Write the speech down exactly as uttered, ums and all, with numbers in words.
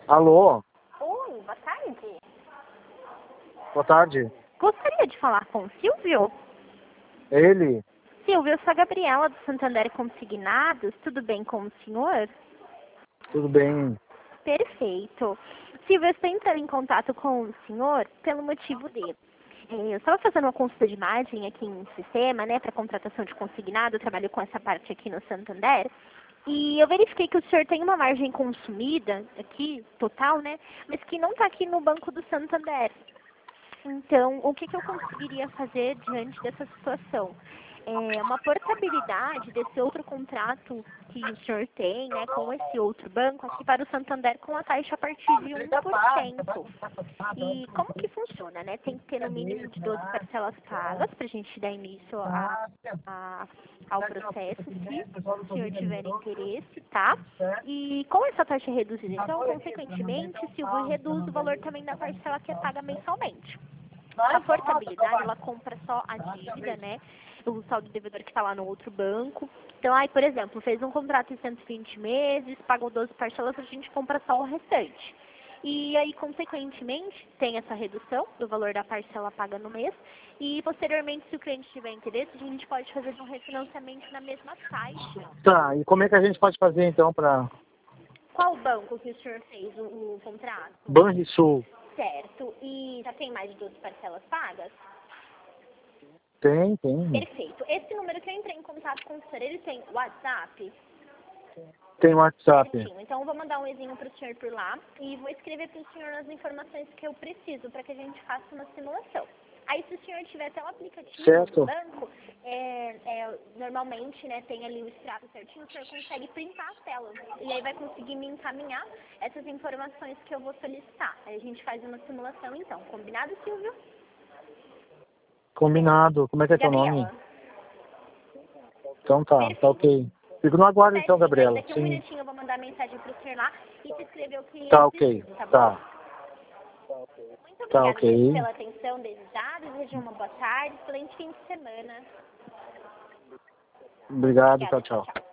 Alô, Oi, boa tarde. boa tarde. Gostaria de falar com o Silvio. Ele? Silvio, eu sou a Gabriela do Santander Consignados. Tudo bem com o senhor? Tudo bem? Perfeito. Silvio, eu estou entrando em contato com o senhor pelo motivo de... Eu estava fazendo uma consulta de imagem aqui em sistema, né, para contratação de consignado. Eu trabalho com essa parte aqui no Santander. E eu verifiquei que o senhor tem uma margem consumida aqui, total, né, mas que não está aqui no Banco do Santander. Então, o que, que eu conseguiria fazer diante dessa situação? É uma portabilidade desse outro contrato que o senhor tem, né, com esse outro banco aqui para o Santander com a taxa a partir de um por cento. E como que funciona, né? Tem que ter no mínimo de doze parcelas pagas para a gente dar início a, a, ao processo, se o senhor tiver interesse, tá? E com essa taxa reduzida, então, consequentemente, Silvio, reduz o valor também da parcela que é paga mensalmente. A portabilidade, ela compra só a dívida, né? O saldo devedor que está lá no outro banco. Então, aí, por exemplo, fez um contrato em cento e vinte meses, pagou doze parcelas, a gente compra só o restante. E aí, consequentemente, tem essa redução do valor da parcela paga no mês. E, posteriormente, se o cliente tiver interesse, a gente pode fazer um refinanciamento na mesma taxa. Tá, e como é que a gente pode fazer então para Qual banco que o senhor fez o, o contrato? Banrisul? Certo. E já tem mais de doze parcelas pagas? Tem, tem. Perfeito. Esse número que eu entrei em contato com o senhor, ele tem WhatsApp? Tem WhatsApp. Certinho. Então, eu vou mandar um e-mail para o senhor por lá e vou escrever para o senhor as informações que eu preciso para que a gente faça uma simulação. Aí, se o senhor tiver até o aplicativo Certo. do banco, é, é, normalmente, né, tem ali o extrato certinho, o senhor consegue printar a tela. E aí vai conseguir me encaminhar essas informações que eu vou solicitar. Aí a gente faz uma simulação, então. Combinado, Silvio? Combinado. Como é que é teu nome? Gabriela. Então tá, tá ok. Fico no aguardo então, Certinho. Aí Gabriela. daqui a um Sim. minutinho eu vou mandar mensagem pro senhor lá e te escrever o que Tá eu ok. preciso, tá bom? Tá. Muito Tá obrigada mesmo ok. pela atenção desde já. Desejo uma boa tarde, excelente fim de semana. Obrigado, Obrigada, tchau, tchau, tchau. tchau.